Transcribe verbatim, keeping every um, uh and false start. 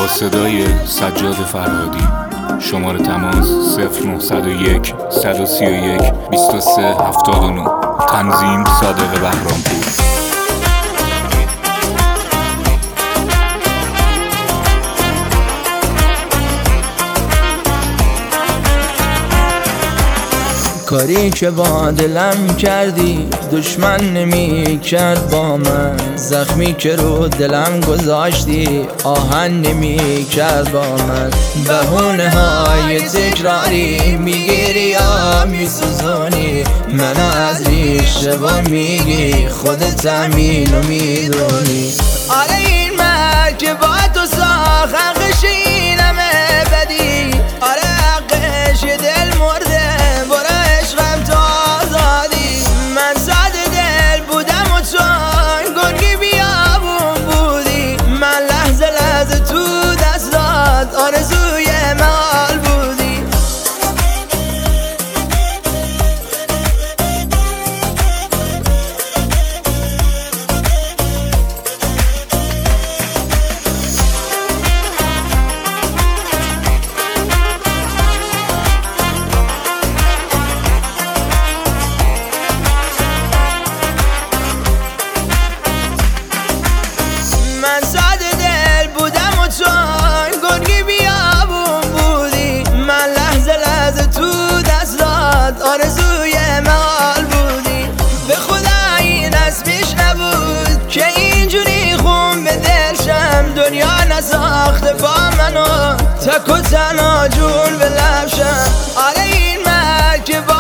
با صدای سجاد فرهادی. شماره تماس صفر نهصد و یک صد و سی و یک بیست و سه هفتاد و نه. تنظیم صادق بهرامپور. کاری که با دلم کردی دشمن نمی کرد با من، زخمی که رو دلم گذاشتی آهن نمی کرد با من. بهونه های تکراری میگیری یا میسوزونی منو از ریشه و میگی خودت همینو میدونی. آره این مرد که با تو ساخت حقش اینمه بدی، آره حقش یه دل مرده آرزوی محال بودی. من ساده دل بودم و تو گرگی بیابون بودی، من لحظه لحظه تو دستات آرزوی محال بودی. به خدا این اسمش نبود که اینجوری خون به دلشم، دنیا نساخته با منو تک و تنها جون به لبشم. آره این مرد که با